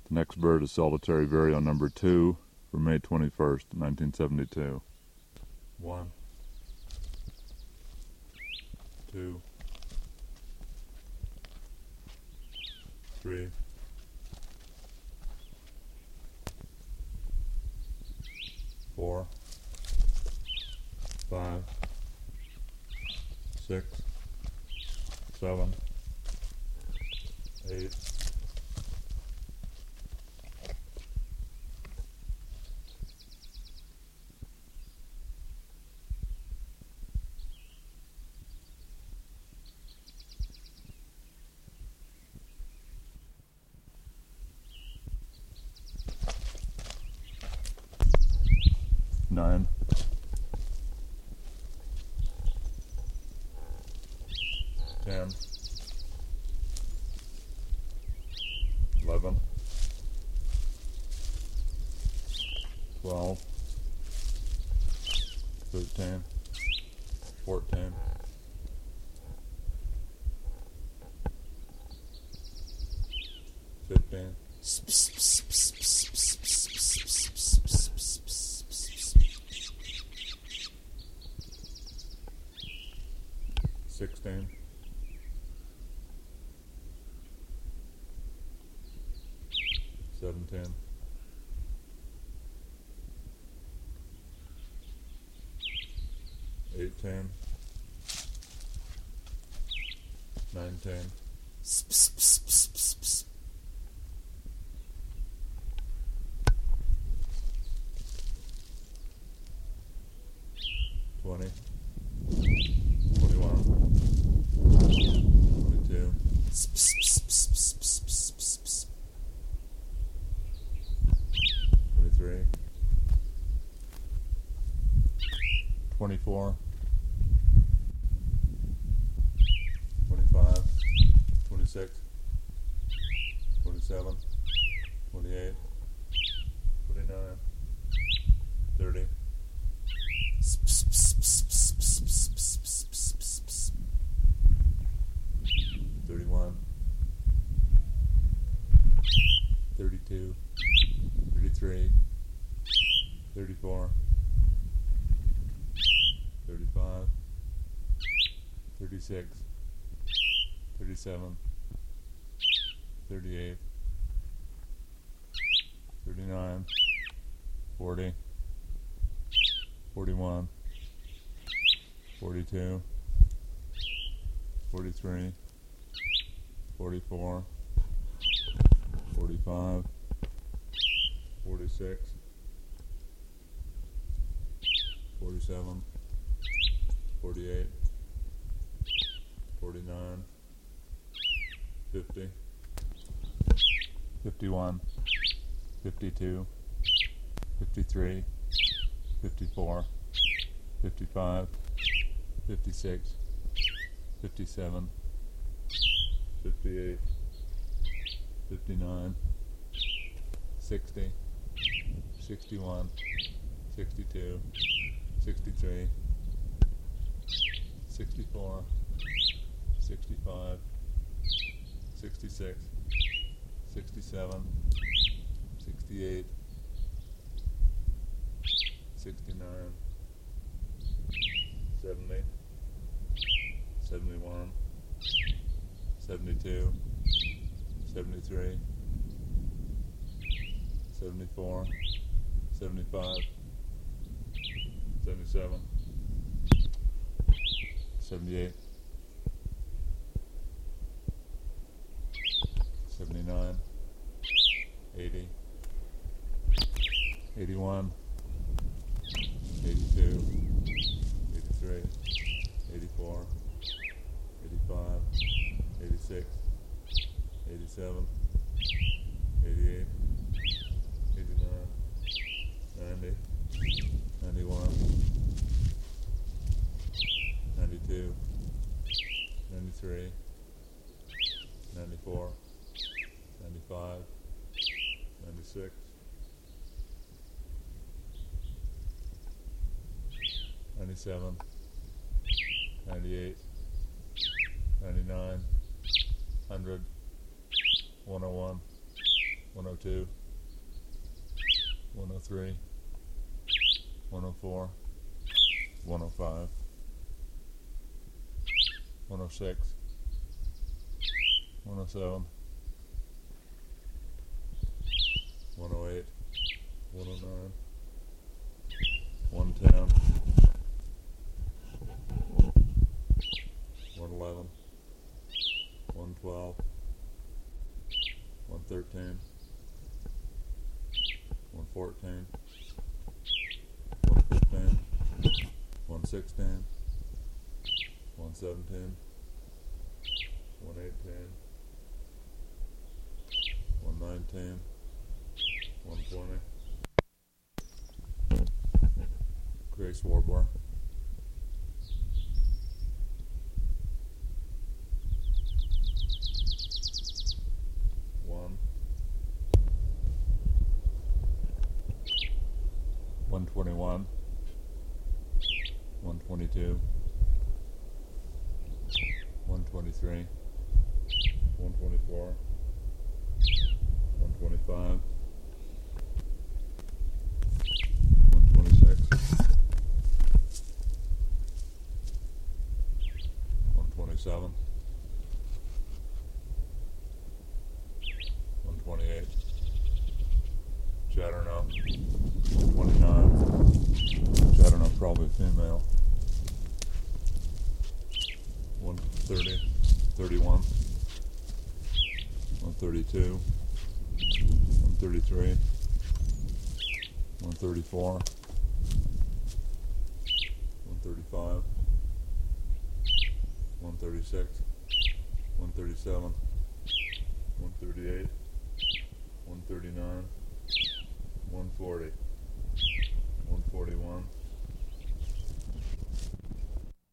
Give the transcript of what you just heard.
Next bird is Solitary Vireo number 2 for May 21st, 1972. 1, 2, 3, 4, 5, 6, 7, 8, 9, 10, 11, 12, 13, 14, 15, 16, 17, 18, 19, 20, 21, 22, 23, 24, 25, 26, 27, 28, 29, 30, 31, 32, 33, 34, 35, 36, 37, 38, 39, 40, 41, 42, 43, 44, 45, 46, 47, 48, 49, 50, 51, 52, 53, 54, 55, 56, 57, 58, 59, 60, 61, 62, 63, 64, 65, 66, 67, 68, 69, 70, 71, 72, 73, 74, 75, 77, 78, 79, 80, 81, 82, 83, 84, 85, 86, 87, 88, 89, 90, 91, 92, 93, 94, 95, 96, 97, 98, 99, 100, 101, 102, 103, 104, 105, 106, 107, 108, 109, 110, 111, 112, 113, 114, 115, 116, 117, 118, 119, 120. Grace Warbler. 121, 122, 123, 124, 125, 126, 127, 128, Chatternough, 129, Chatternough probably female, 130, 31, 132, 133, 134, 135, 136, 137, 138, 139,